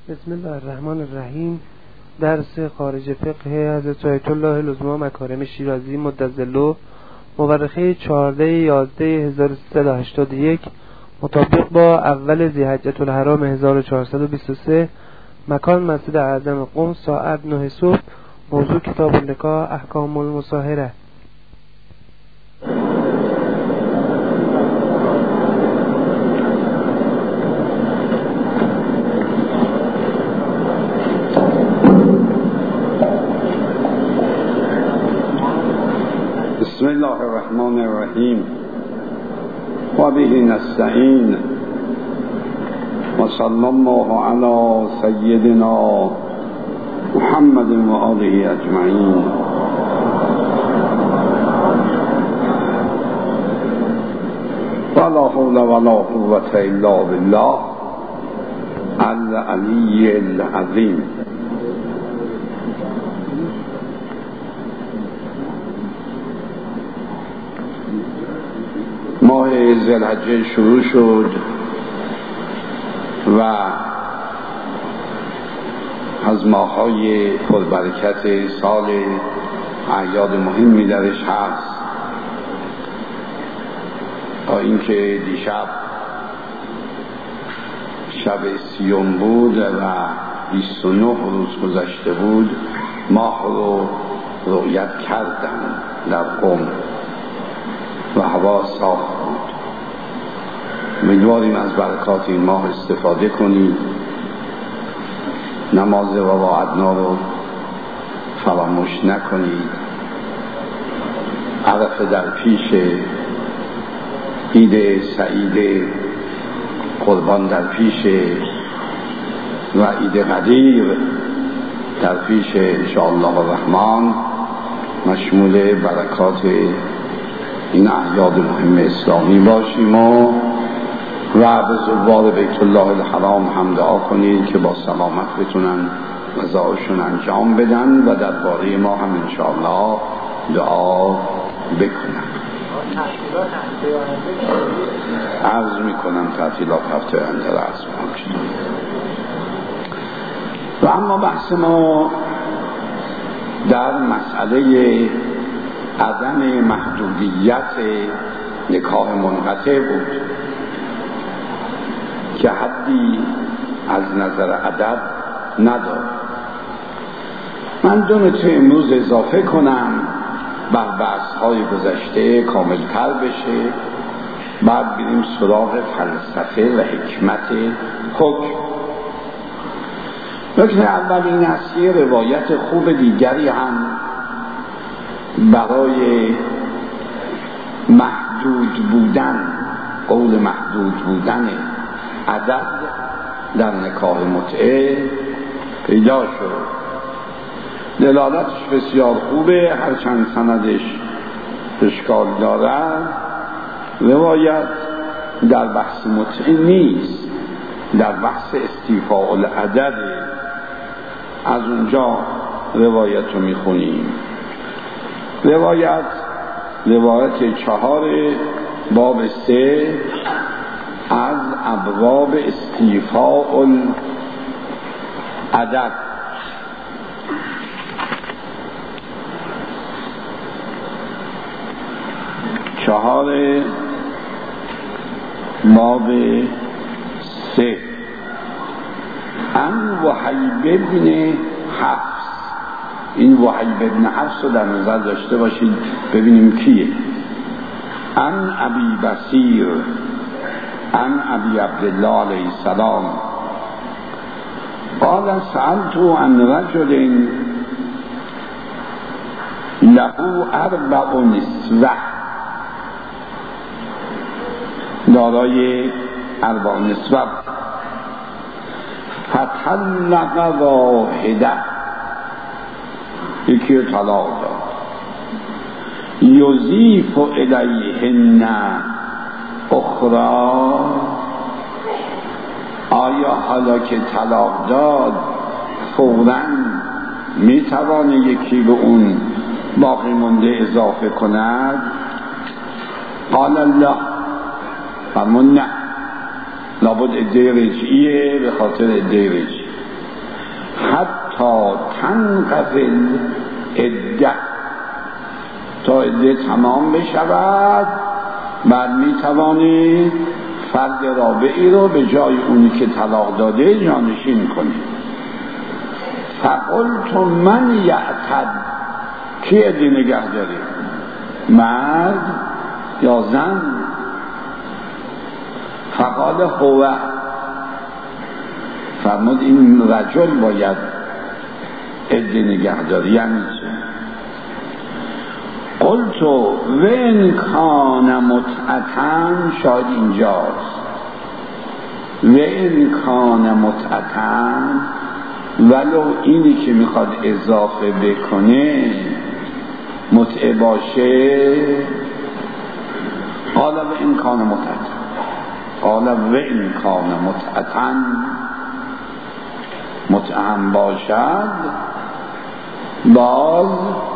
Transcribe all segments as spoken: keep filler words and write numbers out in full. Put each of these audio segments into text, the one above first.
بسم الله الرحمن الرحیم. درس خارج فقه حضرت آیت الله العظمی مکارم شیرازی مدظله مورخه چهارده یازده هزار و سیصد و هشتاد و یک مطابق با اول ذی‌حجة الحرام هزار و چهارصد و بیست و سه. مکان مسجد اعظم قم، ساعت نه صبح. موضوع کتاب النکاح، احکام المصاهره. بسم الله الرحمن الرحیم و به نستعین و صلی الله علی سیدنا محمد و آله اجمعین. ولا حول ولا قوة الا بالله العلی العظیم. ماه ذوالحجه شروع شد و از ماه‌های پربرکت سال، اعیاد مهمی درش هست، تا اینکه دیشب شب سیوم بود و بیست و نه روز گذشته بود ماه رو رؤیت کردن در قم و هوا صاف بود. امیدواریم از برکات این ماه استفاده کنید. نماز رواعدنا رو فراموش نکنید. عرفه در پیش، عید سعید قربان در پیش و عید قدیر در پیش، انشاءالله الرحمن مشمول برکات این اعیاد مهم اسلامی باشیم و و به زوار بیت الله الحرام هم دعا کنید که با سلامت بتونن غذاشون انجام بدن و درباره ما هم انشاءالله دعا بکنن. عرض میکنم تعطیلات هفته آینده را عرض میکنم. و اما بحث ما در مسئله عدم محدودیت نکاح منقطع بود که حدی از نظر عدد ندارد. من دو نکته امروز اضافه کنم بر بحث‌های گذشته کاملتر بشه، بعد بریم سراغ فلسفه و حکمت حکم. نکته اول این است که روایت خوب دیگری هم برای محدود بودن، قول محدود بودن عدد در نکاح متعه پیدا شد. دلالتش بسیار خوبه، هرچند سندش اشکال دارد. روایت در بحث متعه نیست، در بحث استیفاء العدد. از اونجا روایت رو میخونیم. روایت روایت چهار باب سه از ابواب استیفاء العدد. چهار باب سه عن وحیب بن حفص. این وحیب بن حفص رو در نظر داشته باشید ببینیم کیه. عن ابی بصیر عن ابی عبدالله علیه السلام قال سألت عن رجل له اربع نسوة، دارای اربع نسوة، فطلق واحده، یکی رو طلاق داد، یضیف الیهن اخرى. آیا حالا که طلاق داد فوراً میتوانه یکی به اون باقی مونده اضافه کند؟ قال الله، فرمون نه، لابد عده رجعیه، به خاطر عده رجعی. حتی تنقضی عده، تا عده تمام بشود بعد می توانید فرد رابعی رو به جای اونی که طلاق داده جانشین کنید. فقلت من یعتد، کی عده نگه داره؟ مرد یا زن؟ فقال هو، فرمود این رجل باید عده نگه داره. یعنی چه؟ قلت وین کان متعتن، شاید اینجاست، وین کان متعتن، ولو اینی که میخواد اضافه بکنه متعه باشه. قال وین کان متعتن، قال وین کان متعتن، متعم باشد باز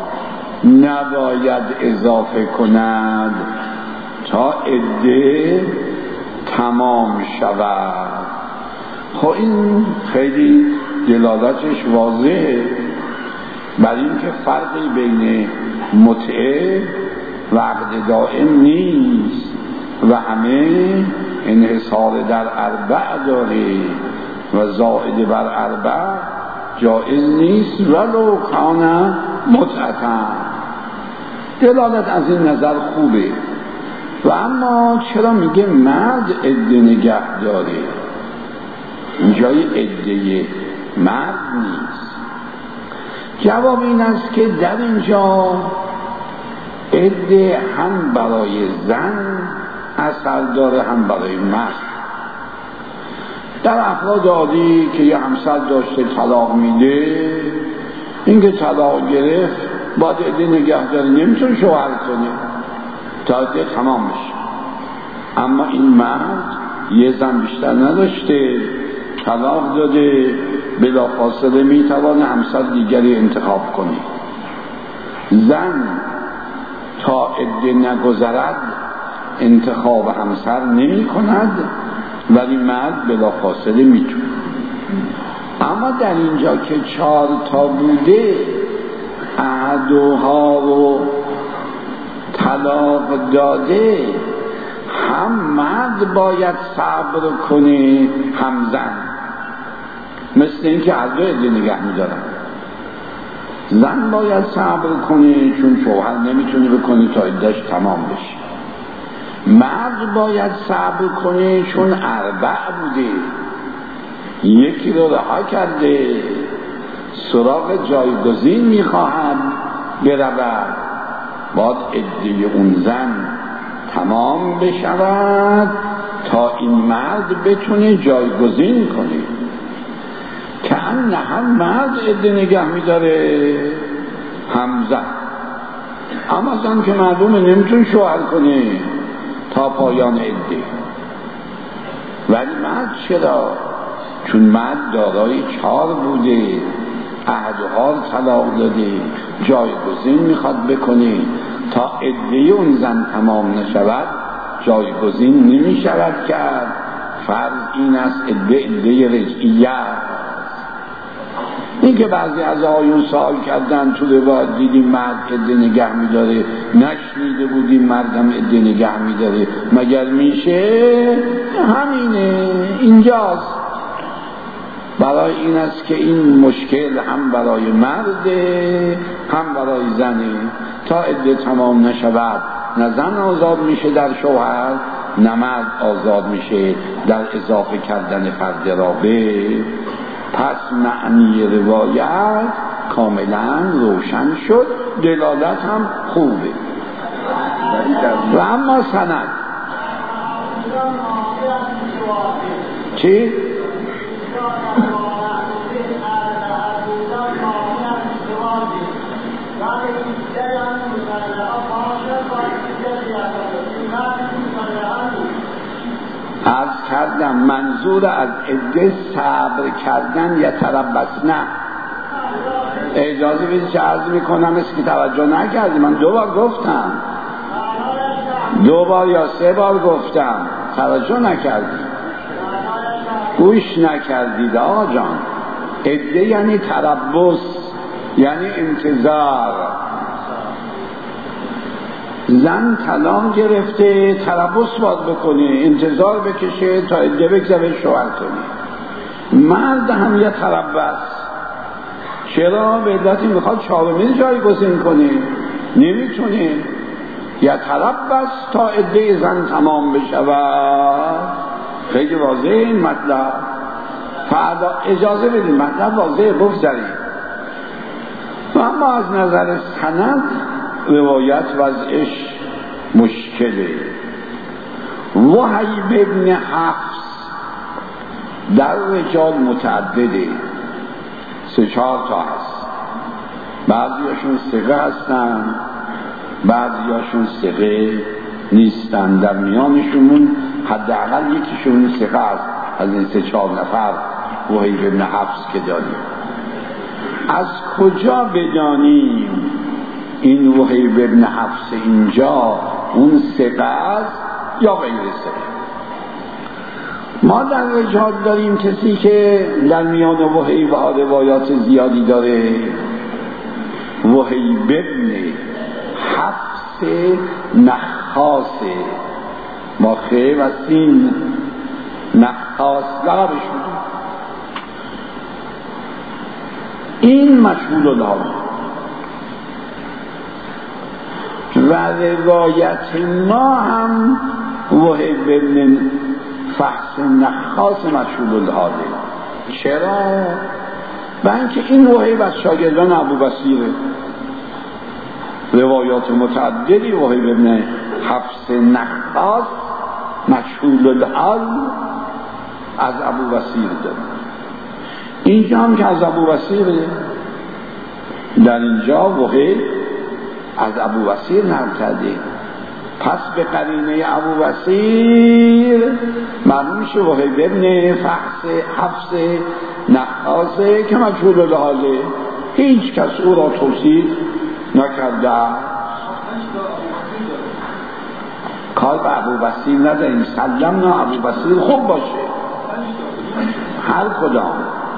نباید اضافه کند تا عده تمام شود. خب این خیلی دلالتش واضحه بر این که فرقی بین متعه و عقد دائم نیست و همه انحصار در اربع داره و زائد بر اربع جائز نیست ولو کان متعتن. دلالت از این نظر خوبه. و اما چرا میگه مرد عده نگه داره؟ اینجای عده مرد نیست. جواب این است که در اینجا عده هم برای زن اثر داره هم برای مرد. در افراد عادی که یه همسر داشته طلاق میده، این که طلاق گرفت باید عده نگه داره، نمیتونه شوهر کنه تا عده تمام بشه. اما این مرد یه زن بیشتر نداشته، طلاق داده، بلافاصله میتوانه همسر دیگری انتخاب کنه. زن تا عده نگذرد انتخاب همسر نمی کند، ولی مرد بلافاصله میتونه. اما در اینجا که چهار تا بوده، عهدها رو طلاق داده، هم مرد باید صبر کنه هم زن، مثل این که هر دو عده نگه میدارن. زن باید صبر کنه چون شوهر نمیتونه بکنه تا عدهش تمام بشه، مرد باید صبر کنه چون اربع بوده، یکی رو رها کرده، سراغ جایگزین میخواهد برود، باید عده اون زن تمام بشود تا این مرد بتونه جایگزین کنه. که ان هم مرد عده نگه میداره هم زن. اما زن که معلومه نمیتونه شوهر کنه تا پایان عده، ولی مرد چرا؟ چون مرد دارای چهار بوده، عهدها طلاق داده، جایگزین میخواد بکنه، تا عده اون زن تمام نشود جایگزین نمیشود کرد. فرض این است عده عده رجعیه. این که بعضی از آیون سوال کردن تو روایت دیدیم مرد عده نگه میداره، نشنیده بودیم مردم عده نگه میداره، مگر میشه؟ همینه، اینجاست. برای این است که این مشکل هم برای مرده هم برای زنه. تا عده تمام نشود نه زن آزاد میشه در شوهر، نه مرد آزاد میشه در اضافه کردن فرد رابع. پس معنی روایت کاملا روشن شد، دلالت هم خوبه. و اما سند چی؟ عرض کردم منظور از عده صبر کردن یا تربص نه. اجازه بدید چه عرض میکنم است که توجه نکردی. من دو بار گفتم، دو بار یا سه بار گفتم، توجه نکردی، گوش نکردید آقا جان. عده یعنی تربص، یعنی انتظار. زن طلاق گرفته، تربص باید بکنه، انتظار بکشه تا عده بگذره شوهر کنه. مرد هم یه تربص، چرا؟ به علتی میخواد چهارمین جایگزین کنه، نمیتونه. یا تربص تا عده زن تمام بشود. خیلی واضحه این مطلب. فردا اجازه بدیم مطلب واضحه بگذاریم. و اما از نظر سند روایت وضعش مشکله. وهیب ابن حفص در رجال متعدده، سه چهار تا هست. بعضیاشون ثقه هستن، بعضیاشون ثقه نیستن. در میانشون حداقل یکیشون ثقه است از این سه چهار نفر وهیب ابن حفص که داریم. از کجا بدانیم این وهیب ابن حفص اینجا اون ثقه است یا غیر ثقه؟ ما در رجال داریم کسی که در میان وهیب ها روایات زیادی داره. وهیب ابن حفص نخاسه، با خیل و سین، نخاس لقبش بود. این مشهول الحال و روایت ما هم وهیب ابن فحص نخاس مشهول الحاله. چرا؟ برای اینکه این وهیب از شاگردان ابو بصیره. روایات متعددی وهیب ابن حفص نخاس مشهول الحال از ابو بصیر داره. اینجا هم که از ابو بصیره، در اینجا وهیب از ابو بصیر نقل کرده، پس به قرینه ابو بصیر معلوم میشه وهیب ابن فحص حفص نخاسه که مجهول الحاله، هیچ کس او را توصیف نکرده. کار به ابو بصیر نداریم، سلمنا ابو بصیر خوب باشه هر کدام.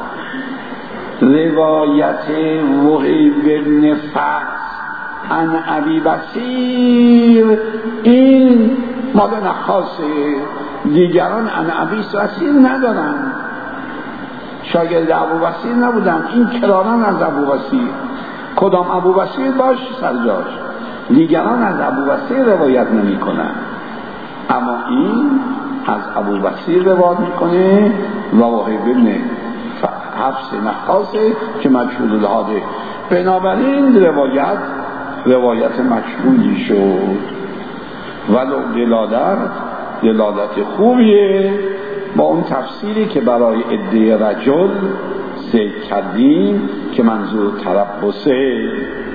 روایت وهیب ابن فحص عن ابی بصیر این مال نخاسه، دیگران عن ابی بصیر ندارن، شاگرد ابو بصیر نبودن، این کرارن از ابو بصیر. کدام ابو بصیر باش سرجاش، دیگران از ابو بصیر روایت نمی کنن، اما این از ابو بصیر روایت میکنه و وهیب ابن حفص نخاسه که مجهول الحاله. بنابراین روایت روایت مجهولی شد، ولو دلالت دلالت خوبیه با اون تفسیری که برای عده رجل ذکر کردیم که منظور تربصه.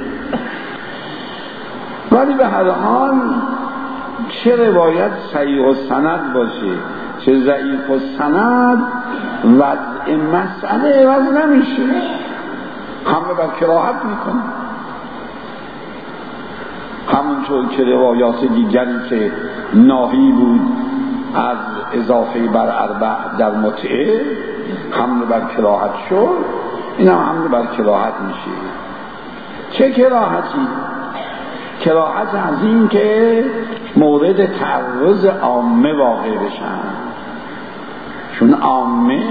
ولی به هر حال چه روایت صحیح السند باشه چه ضعیف السند وضع مسئله عوض نمیشه، همه بر کراهت میکنه. همونطور که روایات دیگری که ناهی بود از اضافه بر اربع در متعه حمل بر کراهت شد، این هم حمل بر کراهت میشه. چه کراهتی؟ کراهت از این که مورد تعرض عامه واقع بشن، چون عامه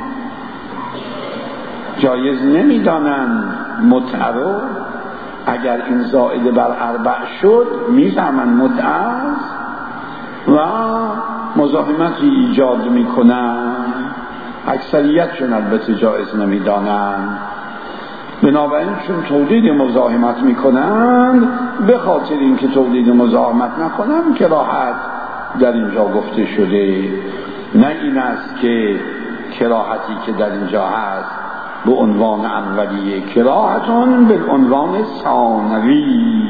جایز نمیدانن متعه رو. اگر این زائد بر اربع شد میفهمن متعه و مزاحمتی ایجاد میکنن، اکثریتشون البته جایز نمیدانن. بنابراین چون تولید مزاحمت میکنن، به خاطر اینکه تولید مزاحمت نکنن کراهت در اینجا گفته شده. نه این است که کراهتی که در اینجا هست به عنوان اولیه، کراهتون به عنوان ثانوی.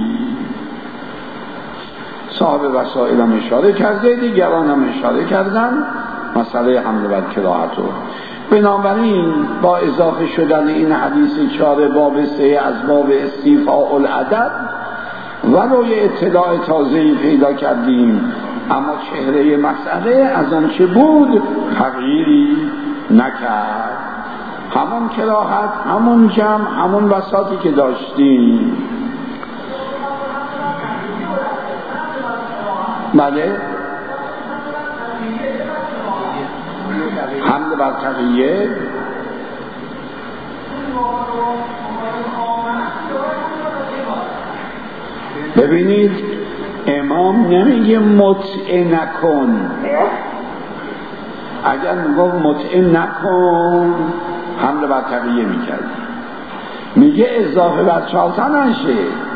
صاحب وسائل هم اشاره کرده، دیگران هم اشاره کردن مسئله حمل بر کراهتو. بنابراین با اضافه شدن این حدیث چهار باب سه از باب استیفاء العدد و روی اطلاع تازه‌ای پیدا کردیم، اما چهره مسئله از آنچه بود تغییری نکرد. همون کراهت، همون جمع، همون بساطی که داشتیم. بله حمل بر تقیه. ببینید امام نمیگه متع نکن، اگر میگه متع نکن حمل بر تقیه میکرد، میگه اضافه بر چهارتا نشه،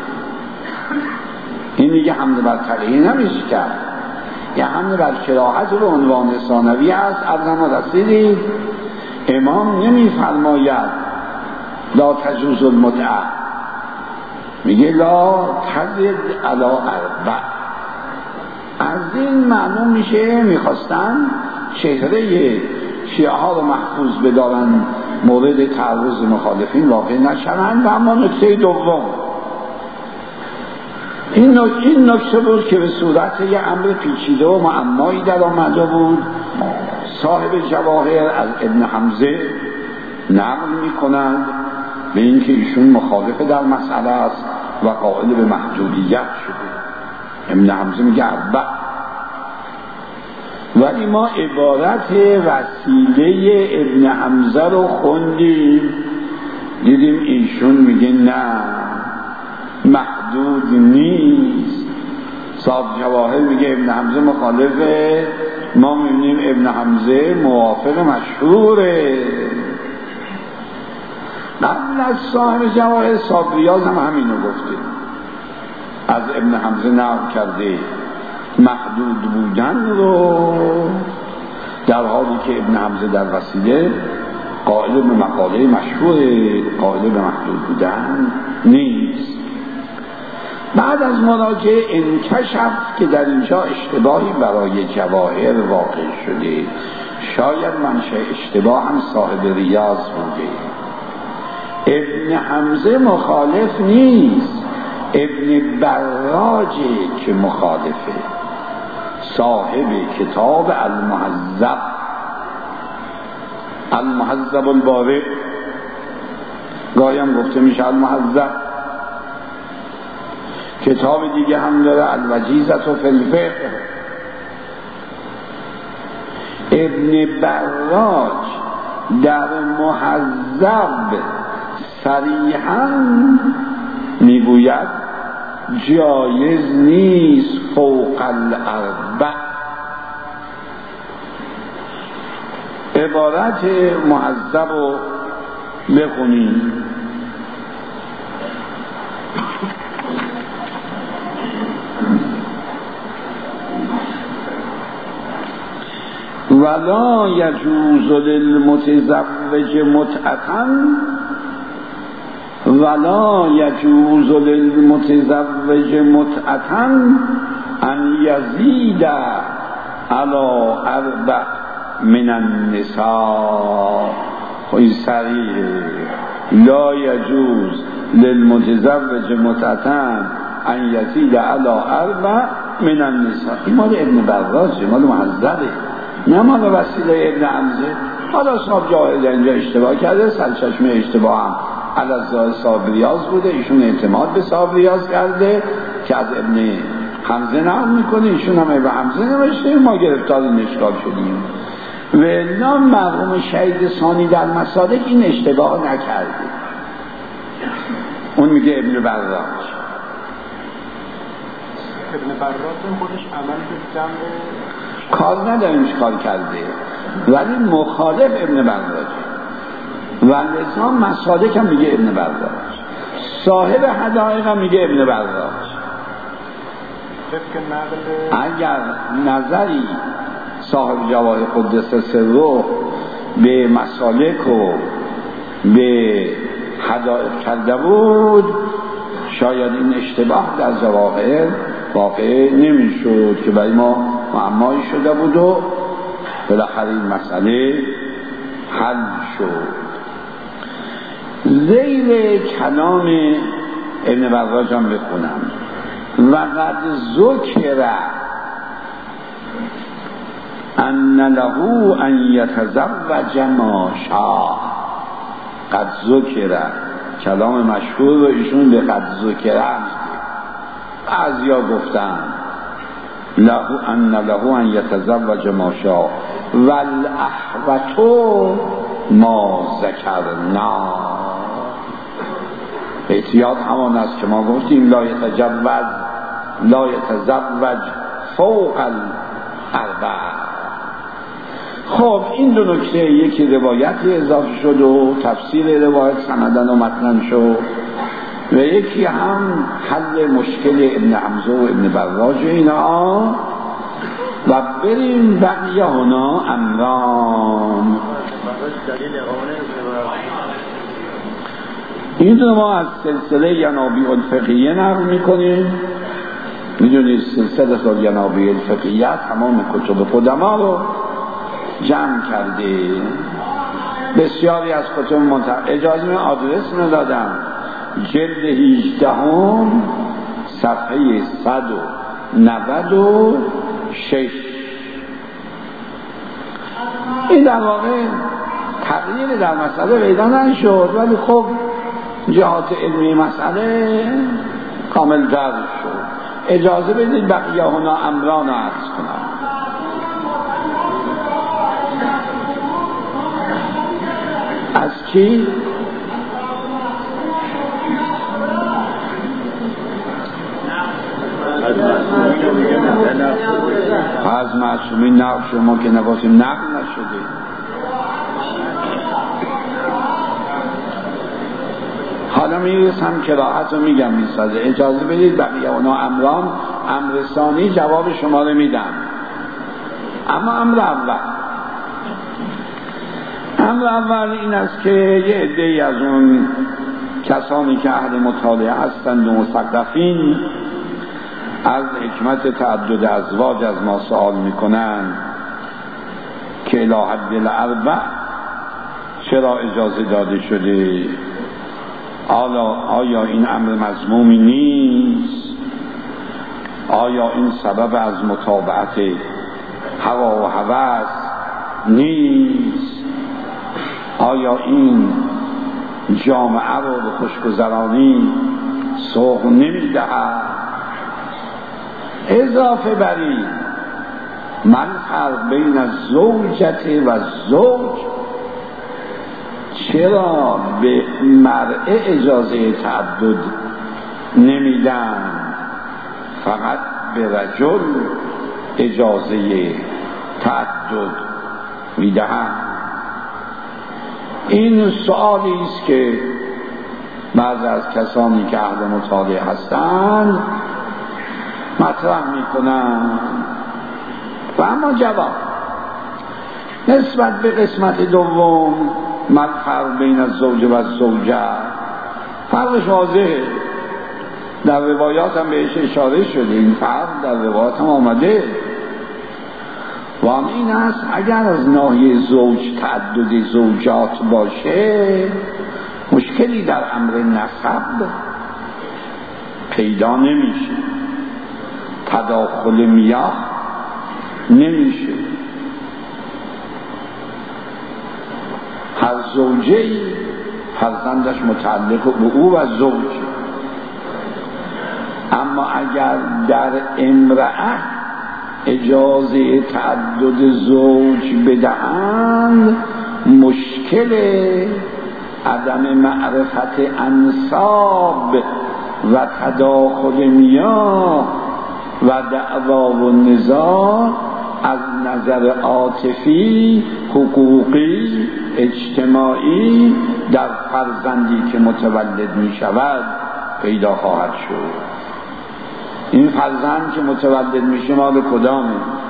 این میگه حمل بر تقیه نمیشه کرد. یه حمل بر کراهت به عنوان ثانوی است. ارزم رسیدید امام نمیفرماید لا تجوز المتعه، میگه لا تزد علی اربع. از این معلوم میشه میخواستن چهره شیعه ها رو محفوظ بدارن مورد تعرض مخالفین واقع نشوند. و اما نکته دوم این این نکته بود که به صورت یه امر پیچیده و معمایی در آمده بود. صاحب جواهر از ابن حمزه نقل میکنند به اینکه ایشون مخالف در مسئله است و قائل به محدودیت شده. ابن حمزه میگه اربع، ولی ما عبارت وسیله ابن حمزه رو خوندیم دیدیم ایشون میگه نه محدود نیست. صاحب جواهر میگه ابن حمزه مخالفه، ما میبینیم ابن حمزه موافق مشهوره. قبل از صاحب جواهر صاحب ریاض هم همینو گفته، از ابن حمزه نقل کرده محدود بودن رو، در حالی که ابن حمزه در وسیله قائل به مقاله مشهور، قائل به محدود بودن نیست. بعد از مراجعه انکشف که در اینجا اشتباهی برای جواهر واقع شده، شاید منشأ اشتباه هم صاحب ریاض بوده. ابن حمزه مخالف نیست، ابن براجه که مخالفه، صاحب کتاب المهذب المهذب البارئ، گاهی هم گفته میشه المهذب. کتاب دیگه هم داره الوجیزة فی الفقه. ابن براج در مهذب صریحاً میگوید جایز نیست فوق الاربع. عبارت مهذب رو بخونیم. ولا یجوز للمتزوج متعة ولا یجوز للمتزوج متعة ان یزید علی اربع من النساء. این صریح لا یجوز للمتزوج متعة ان یزید علی اربع من النساء. این مال ابن براجه، مال مهذبه، نه مال وسیله ابن حمزه. حالا صاحب جواهر در اینجا اشتباه کرده، سرچشمه اشتباه هم علی صاحب ریاض بوده، ایشون اعتماد به صاحب ریاض کرده که از ابن حمزه نقل میکنه، ایشون هم ابن حمزه نوشته، ما گرفتار این اشکال شدیم. و نام مرحوم شهید ثانی در مسالک این اشتباه نکرده، اون میگه ابن براج. ابن براج خودش عمل به جنب کار نداریم چیکار کرده، ولی مخالف ابن براج و لذا مسالک هم میگه ابن براج، صاحب حدائق هم میگه ابن براج. اگر نظری صاحب جواهر قدس سره به مسالک و به حدائق کرده بود، شاید این اشتباه در جواهر واقع نمیشد که برای ما معمایی شده بود و بالاخره این مسئله حل شد. ذیل کلام ابن براج هم بخونم. و قد ذکر ان له ان یتزوج ما شاء. قد ذکر، کلام مشهور رو ایشون به قد ذکر میگه. بعضیا گفتن له ان له ان یتزوج ما شاء والاحوط ما ذکرنا. احتیاط همان است که ما گفتیم لا یتجوز لا یتزوج فوق الاربع. خب این دو نکته، یکی روایتی اضافه شد و تفسیر روایت سندن و متنن شد و یکی هم حل مشکل ابن حمزه و ابن براج اینا. و بریم بقیه هنا امران. این رو ما از سلسله ینابیع الفقهیه نقل میکنیم. میدونید سلسله ینابیع الفقهیه تمام کتب قدما رو جمع کرده، بسیاری از کتب منتقل. اجازه من آدرس رو دادم، جلد هجده هم صفحه صد و نود و شش. این در واقع تغییر در مسئله پیدا نشد، ولی خب جهات علمی مسئله کامل در شد. اجازه بدید بقیه هنا امران عرض کنم. از کی؟ از معصومین نقل شما که نگفتیم نقل نشده. حالا میرسم قرائت رو میگم میسازه. اجازه بدید بقیه اونا امران امر ثانی جواب شما رو میدم. اما امر اول امر اول این است که یه عده‌ای از اون کسانی که اهل مطالعه هستند و مثقفین از حکمت تعدد ازواج از ما سوال میکنن که الی حد الاربع چرا اجازه داده شده؟ آیا این امر مذمومی نیست؟ آیا این سبب از متابعت هوا و هوس نیست؟ آیا این جامعه رو به خوشگذرانی سوق نمیدهد؟ اضافه بر این من فرق بین الزوجة و الزوج، چرا به مرء اجازه تعدد نمیدن، فقط به رجل اجازه تعدد میدهن؟ این سوالی است که بعض از کسانی که اهل مطالعه هستند مطرح میکنن. و اما جواب نسبت به قسمت دوم من فرق بین الزوج و الزوجه، فرقش واضحه، در روایات هم بهش اشاره شده، این فرق در روایات هم آمده. و هم این است اگر از ناحیه زوج تعدد زوجات باشه مشکلی در امر نسب پیدا نمیشه، تداخل میاه نمیشه. هر زوجه‌ای فرزندش متعلق به او و زوج. اما اگر در امرأة اجازه تعدد زوج بدهند مشکل عدم معرفت انساب و تداخل میاه و دعوا و نزاع از نظر عاطفی، حقوقی، اجتماعی در فرزندی که متولد می شود پیدا خواهد شد. این فرزند که متولد می شه مال کدامه؟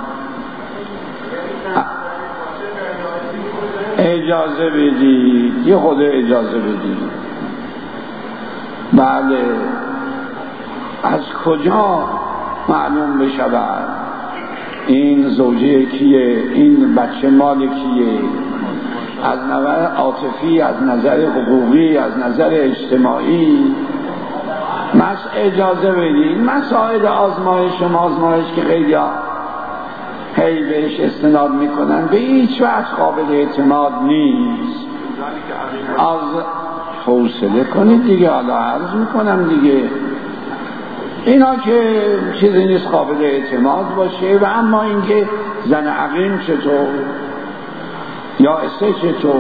اجازه بدید، یه خود اجازه بدید. بله، از کجا معلوم بشود این زوجه کیه، این بچه مال کیه؟ از نظر عاطفی، از نظر حقوقی، از نظر اجتماعی. مس اجازه بدید مسائل آزمایش و آزمایش که خیلی ها هی بهش استناد میکنن به هیچ وقت قابل اعتماد نیست. از حوصله کنید دیگه، حالا عرض میکنم دیگه. اینا که چیزی نیست قابل اعتماد باشه. و اما اینکه زن عقیم چطور یا اسه چطور،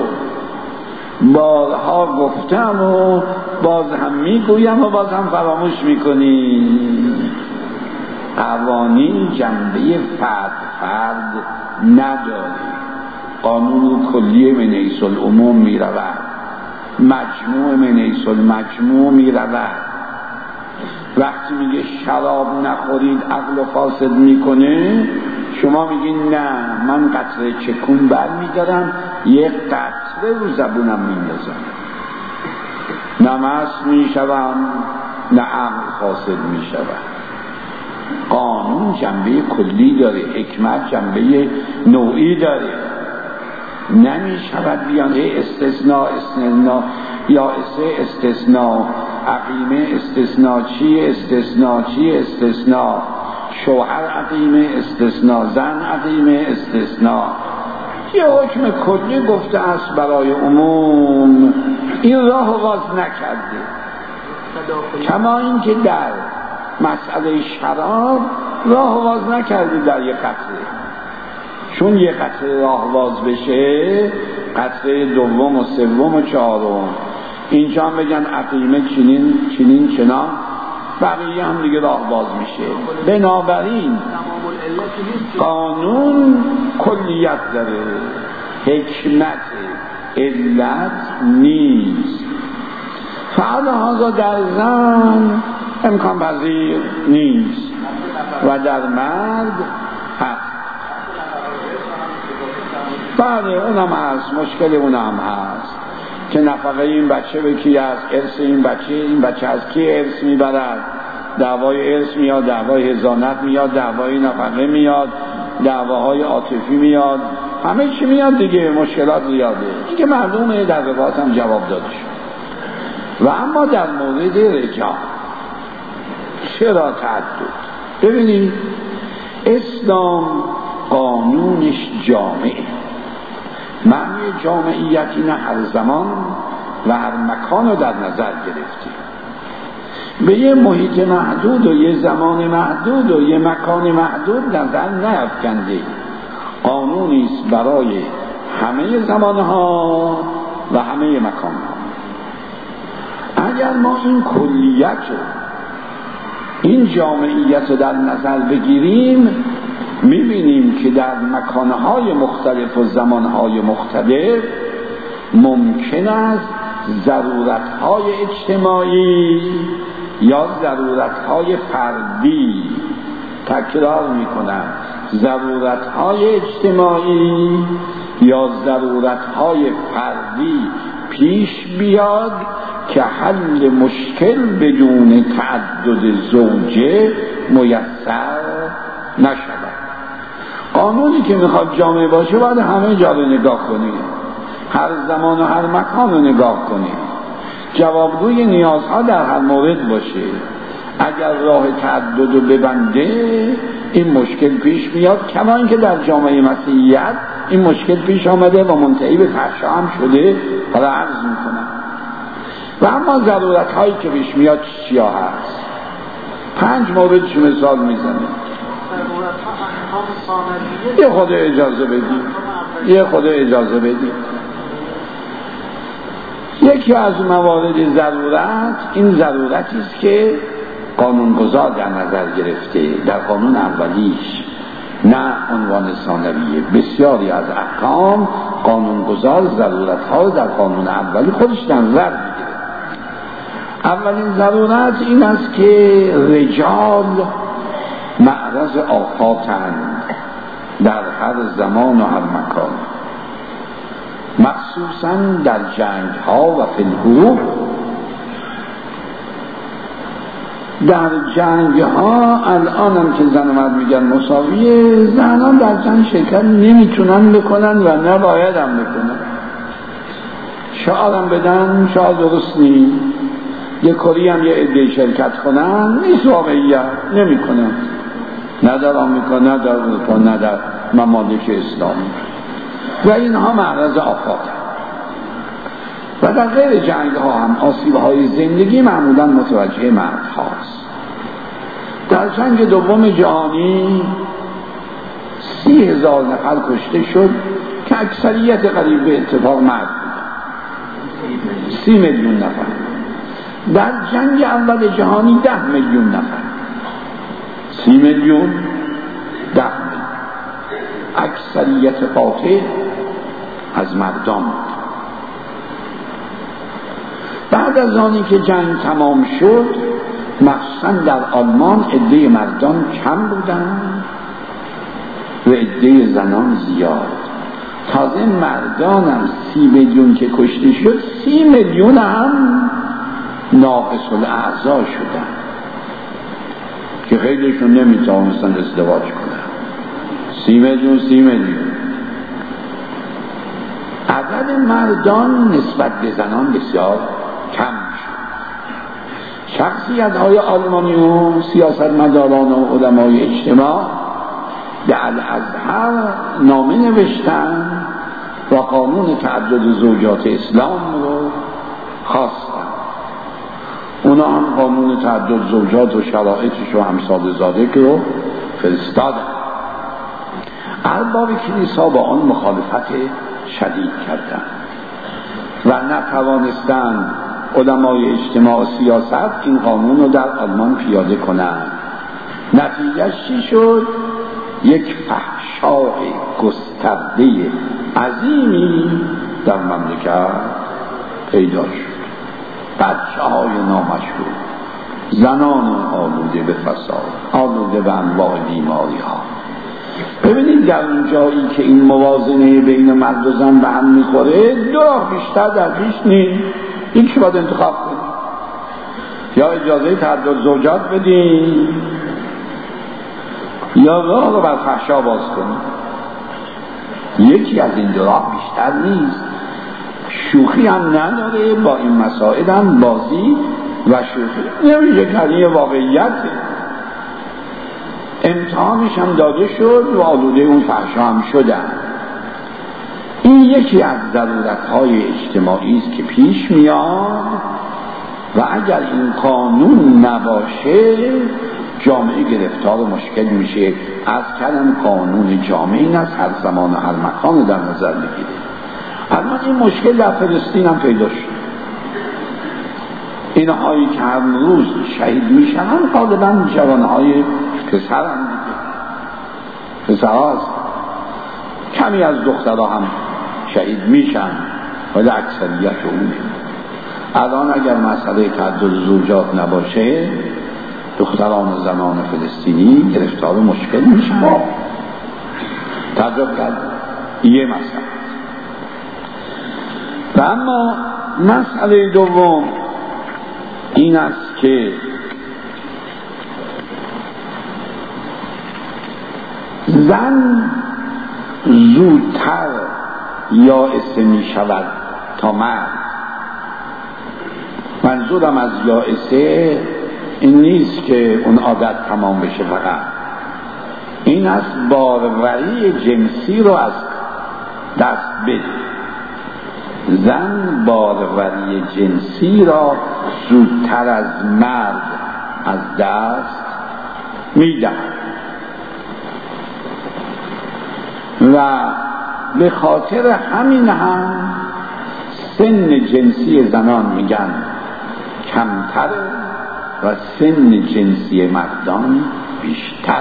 بارها گفتم و باز هم میگویم و باز هم فراموش میکنیم. قوانین جنبه فرد فرد نداره. قانون کلی من حیث العموم میرود، مجموع من حیث المجموع میرود. وقتی میگه شراب نخورید عقل فاسد میکنه، شما میگین نه من قطره چکون بر میدارم یک قطره رو زبونم میندازم، نه مست میشوم نه عقل فاسد میشوم. قانون جنبه کلی داره، حکمت جنبه نوعی داره. نمیشود بیان استثناء استثناء یا استثناء عقیمه استثناء چیه استثناء چیه استثناء شوهر عقیمه استثناء زن عقیمه استثناء. یه حکم کلی گفته است برای عموم، این راه باز نکرده. کما این که در مسئله شراب راه باز نکرده در یک قطره، چون یک قطره راه باز بشه قطره دوم و سوم و چهارم اینجا هم بگن عقیمه چنین چنین چنان، بقیه هم دیگه راه باز میشه. بنابراین قانون کلیت داره، حکمت علت نیست. فعلا در زن امکان پذیر نیست و در مرد هست. بله اونم هست، مشکل اونم هست که نفقه این بچه به کی است، ارث این بچه این بچه از کی ارث میبرد، دعوای ارث میاد، دعوای حضانت میاد، دعوای نفقه میاد، دعواهای عاطفی میاد، همه چی میاد دیگه، مشکلات زیاده. این که مردم در روایات هم جواب داده شد. و اما در مورد رجال چرا تعدد؟ ببینید اسلام قانونش جامعه، معنی جامعیتی نه هر زمان و هر مکان رو در نظر گرفته، به یه محیط محدود و یه زمان محدود و یه مکان محدود نظر نیفکنده. قانونی است برای همه زمانها و همه مکانها. اگر ما این کلیت رو این جامعیت رو در نظر بگیریم، میبینیم که در مکانهای مختلف و زمانهای مختلف ممکن است ضرورتهای اجتماعی یا ضرورتهای فردی، تکرار میکنم، ضرورتهای اجتماعی یا ضرورتهای فردی پیش بیاد که حل مشکل بدون تعدد زوجه میسر نشود. قانونی که میخواد جامعه باشه باید همه جا رو نگاه کنید، هر زمان و هر مکان رو نگاه کنید، جوابگوی نیازها در هر مورد باشه. اگر راه تعدد رو ببنده این مشکل پیش میاد، کما اینکه در جامعه مسیحیت این مشکل پیش آمده و منتهی به فحشا هم شده. حالا عرض میکنم. و اما ضرورت هایی که پیش میاد چیا هست؟ پنج موردش مثال میزنه. یه خود اجازه بدید یه خود اجازه بدید یکی از موارد ضرورت این ضرورتی است که قانونگذار در نظر گرفته در قانون اولیش، نه عنوان ثانویه. بسیاری از احکام قانونگذار ضرورت‌ها در قانون اولی خودش در نظر میگیره. اولین ضرورت این است که رجال معرض آفاتند در هر زمان و هر مکان، مخصوصا در جنگ ها و فی الحروب. در جنگ ها الان هم که زن و مرد میگن مساویه، زنان در جنگ شرکت نمیتونن بکنن و نباید هم بکنن. شعارم بدن شعار درست نیست، یه کاری هم یه عده شرکت کنن نیست، واقعیت نمی کنن، نه در آمریکا نه در اروپا نه در ممالک اسلامی، و اینها معرض آفات. و در غیر جنگ ها هم آسیب های زندگی معمولا متوجه مرد هاست. در جنگ دوم جهانی سی هزار نفر کشته شد که اکثریت قریب به اتفاق مرد بود، سی میلیون نفر. در جنگ اول جهانی ده میلیون نفر، سی میلیون ده میلیون، اکثریت قاطع از مردان بود. بعد از آنی که جنگ تمام شد مخصوصا در آلمان عده مردان کم بودند و عده زنان زیاد. تازه مردان هم سی میلیون که کشته شد، سی میلیون هم ناقص الاعضا شدن که خیلیشون نمیتوانستن ازدواج کنن. سی میلیون سی میلیون عدد مردان نسبت به زنان بسیار کم شد. شخصیت های آلمانی و سیاستمداران و علمای اجتماع به الازهر نامه نوشتن و قانون تعدد زوجات اسلام رو خواستن. اونا هم قانون تعدد زوجات و شرایطش و همسال زاده رو فرستادن. ارباب کلیسا با آن مخالفت شدید کردند و نتوانستند علمای اجتماع و سیاست این قانون رو در آلمان پیاده کنند. نتیجه چی شد؟ یک فحشای گسترده عظیمی در مملکت پیدا شد. بچه های نامشروع، زنان آلوده به فساد، آلوده به انواع بیماری ها. ببینید در اون جایی که این موازنه بین مرد و زن به هم میخوره، دو راه بیشتر در پیش نیست. این که باید انتخاب کنید، یا اجازه تعدد زوجات بدین یا راه رو بر فحشا باز کنید. یکی از این دو راه بیشتر نیست. شوخی هم نداره، با این مسائل هم بازی و شوخی نمیشه که این واقعیت امتحانش هم داده شد و آلوده اون فحشا هم شدن. این یکی از ضرورت‌های اجتماعی است که پیش میاد و اگر این قانون نباشه جامعه گرفتار مشکل میشه. از کلم قانون جامعه این است هر زمان و هر مکان در نظر میگیره. الان این مشکل در فلسطین هم پیدا شد. اینهایی که هر روز شهید میشن غالبا جوانهای پسر هم دیگه، پسرها هست. کمی از دخترها هم شهید میشن ولی اکثریت اونه. الان اگر مسئله تعدد زوجات نباشه دختران و زنان فلسطینی گرفتار مشکل میشن. تعجب کرد یه مسئله. و اما مسئله دوم این است که زن زودتر یائسه می شود تا مرد. منظورم از یائسه این نیست که اون عادت تمام بشه، فقط این است باروری جنسی رو از دست بده. زن باروری جنسی را زودتر از مرد از دست میدهد و به خاطر همین هم سن جنسی زنان میگن کمتر و سن جنسی مردان بیشتر.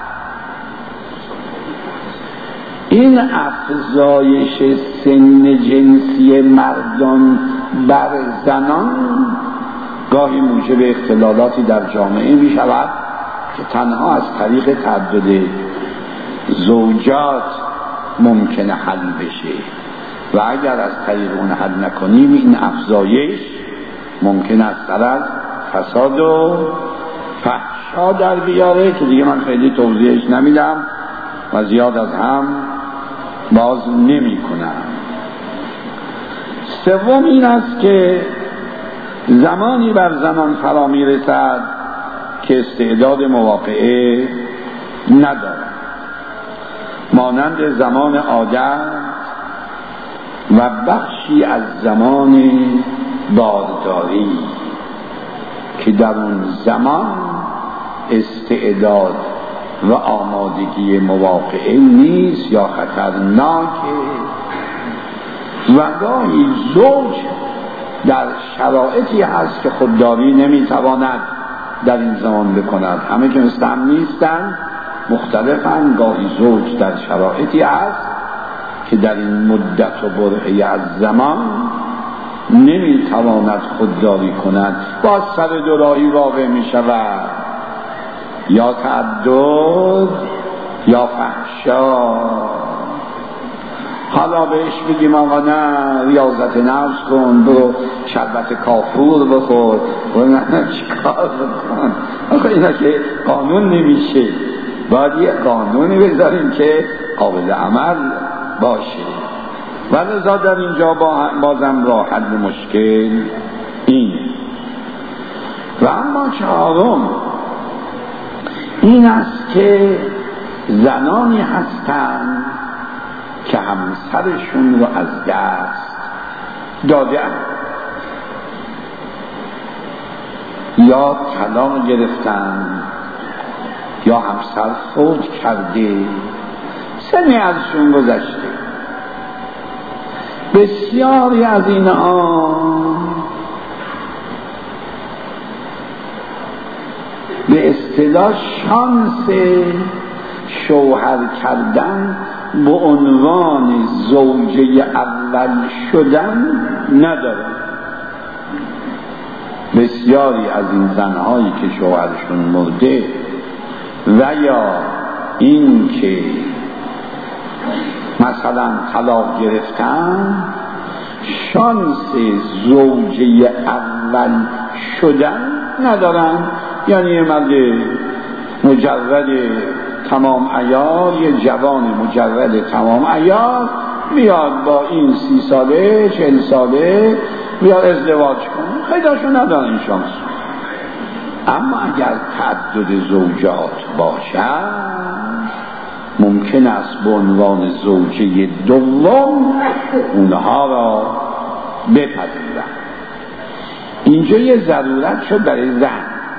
این افزایش سن جنسی مردان بر زنان گاهی موجب اختلالاتی در جامعه می شود که تنها از طریق تعدد زوجات ممکنه حل بشه و اگر از طریق اون حل نکنیم این افزایش ممکن است از فساد و فحشا در بیاره که دیگه من خیلی توضیحش نمیدم و زیاد از هم باز نمی کنم. سوم این است که زمانی بر زنان فرا می رسد که استعداد مواقعه ندارد، مانند زمان عادت و بخشی از زمان بارداری که در اون زمان استعداد و آمادگی مواقعه نیست یا خطرناکه و گاهی زوج در شرایطی هست که خودداری نمیتواند در این زمان بکند. همه که مثل هم نیستن، مختلفن. گاهی زوج در شرایطی هست که در این مدت و برهه از زمان نمیتواند خودداری کند، با سر دوراهی واقع میشود، یا تعدد یا فحشا. حالا بهش بگیم آقا نه ریاضت نفس کن، برو شربت کافور بخور، برو نه چیکار بکن. آخه اینا که قانون نمیشه، باید یه قانونی بذاریم که قابل عمل باشه. و لذا در اینجا بازم راه حل مشکل این. و اما چهارم این است که زنانی هستند که همسرشون رو از دست دادن یا طلاق گرفتن یا همسر فوت کرده، سنی ازشون گذشته. بسیاری از اینها به اصطلاح شانس شوهر کردن به عنوان زوجه اول شدن ندارن. بسیاری از این زنهایی که شوهرشون مرده و یا این که مثلا طلاق گرفتن، شانس زوجه اول شدن ندارن. یعنی یه مرد مجرد تمام عیار، یه جوان مجرد تمام عیار بیاد با این سی ساله چهل ساله بیاد ازدواج کنه، خیلیشون ندارن این شانس. اما اگر تعدد زوجات باشد، ممکن است به عنوان زوجه دوم اونها را بپذیرند. اینجا یه ضرورت شد برای زن.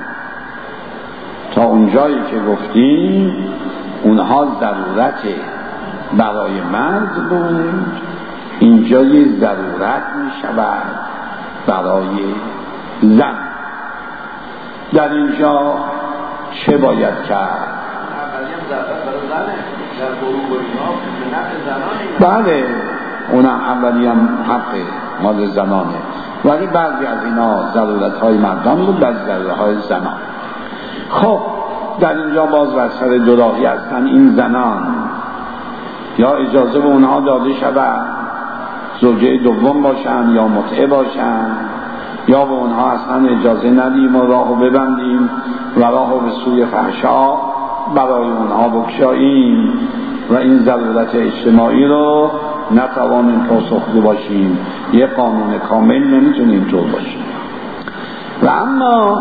تا اونجایی که گفتیم اونها ضرورت برای مرد بود، اینجا یه ضرورت می شود برای زن. در اینجا چه باید کرد؟ بله اونم اولی هم حق مال زنانه، ولی بعضی از اینا ضرورت های مردان بود، بعضی ضرورت های زنان. خب در اینجا باز بر سر دوراهی هستن این زنان، یا اجازه به اونها داده شود زوجه دوم باشن یا متعه باشن، یا به اونها اصلا اجازه ندیم و راهو ببندیم و راهو به سوی فحشا برای اونها بکشاییم و این ضرورت اجتماعی رو نتوانیم پاسخگو باشیم. یه قانون کامل نمیتونیم طور باشیم. و اما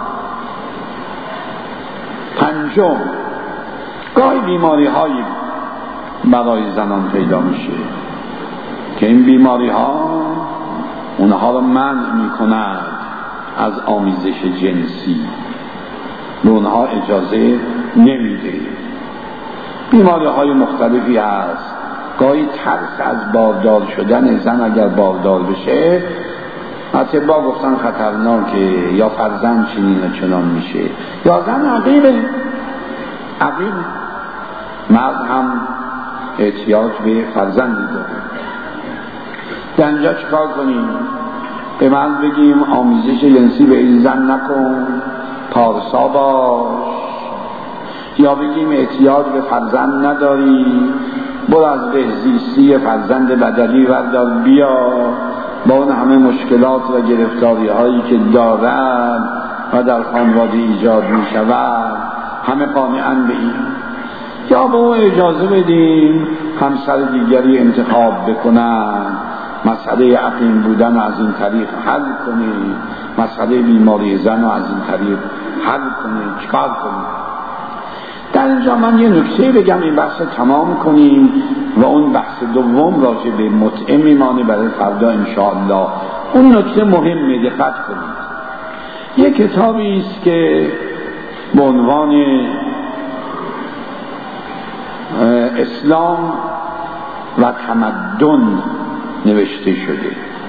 پنجم، گاهی بیماری هایی برای زنان پیدا میشه که این بیماری ها اونها رو منع میکند از آمیزش جنسی، به اونها اجازه نمیده. بیماری های مختلفی هست. گاهی ترس از باردار شدن زن، اگر باردار بشه اطباء گفتن خطرناکه، یا فرزند چنین و چنان میشه، یا زن عقیمه عقیم مرد هم احتیاج به فرزندی داره. در اینجا چکار کنیم؟ به مرد بگیم آمیزش جنسی به این زن نکن، پارسا باش، یا بگیم احتیاج به فرزند نداری، برو از بهزیستی فرزند بدلی وردار بیا، با اون همه مشکلات و گرفتاری هایی که دارد و در خانواده ایجاد می شود همه قانعن به این. یا به اون اجازه بدیم همسر دیگری انتخاب بکنن، مسئله عقیم بودن از این طریق حل کنید، مسئله بیماری زن از این طریق حل کنید. چکار کنید؟ در اینجا من یه نکته بگم این بحث تمام کنیم و اون بحث دوم راجع به متعه میمانه برای فردا انشاءالله. اون نکته مهمه، دقت کنید. یه کتابی است که به عنوان اسلام و تمدن نوشته شده.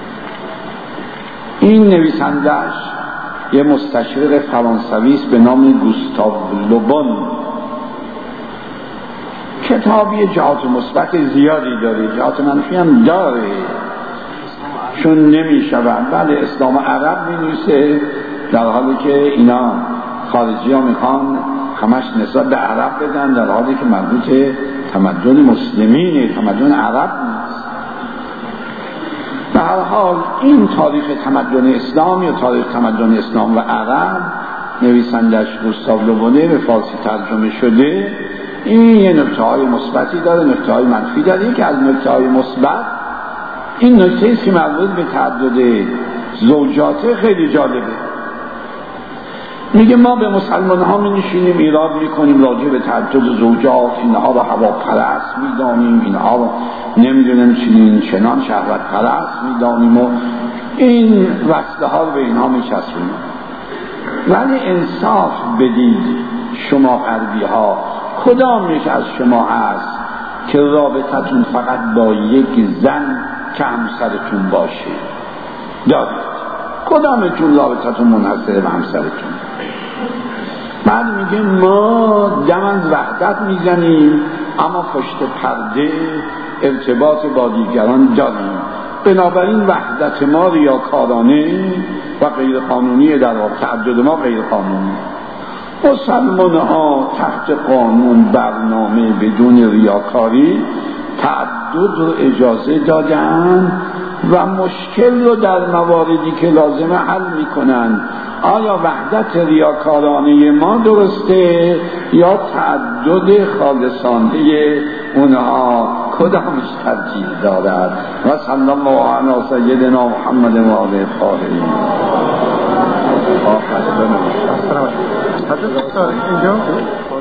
این نویسندش یه مستشرق فرانسوی است به نام گوستاو لوبون. کتابی جهات مثبت زیادی داره، جهات منفی هم داره چون نمی شود. بله اسلام عرب می نویسه، در حالی که اینا خارجی ها میخوان همش نسبت به عرب بدن، در حالی که مربوط تمدن مسلمینه، تمدن عرب نیست. به هر حال این تاریخ تمدن اسلام یا تاریخ تمدن اسلام و عرب نویسندش گوستاو لوبونه به فارسی ترجمه شده. این یه نکته های مثبتی داره، نکته های منفی داره. یکی از نکته های مثبت این نکته است که مربوط به تعدد زوجات خیلی جالبه. میگه ما به مسلمان ها می نشینیم ایراد میکنیم راجع به تعدد زوجات، اینها رو هواپرست میدانیم، اینها رو نمیدونم چنین چنان شهوت پرست میدانیم و این وصله ها رو به اینها میچسبونیم. ولی انصاف بدید شما غربی ها، کدام یک از شما هست که رابطتون فقط با یک زن که همسرتون باشه؟ دارید؟ کدامتون رابطتون منحصر به همسرتون؟ بعد میگه ما دم از وحدت میزنیم اما پشت پرده ارتباط با دیگران داریم، بنابراین وحدت ما ریاکارانه و غیر قانونی، در واقع تعدد ما غیر قانونی. مسلمان ها تحت قانون برنامه بدون ریاکاری تعدد رو اجازه دادن و مشکل رو در مواردی که لازمه حل میکنن. آیا وحدت ریاکارانه ما درسته یا تعدد خالصانه اونها؟ کدامش ترجیح دارد؟ و صلی الله علی سیدنا محمد و آله الطاهرین. اینجا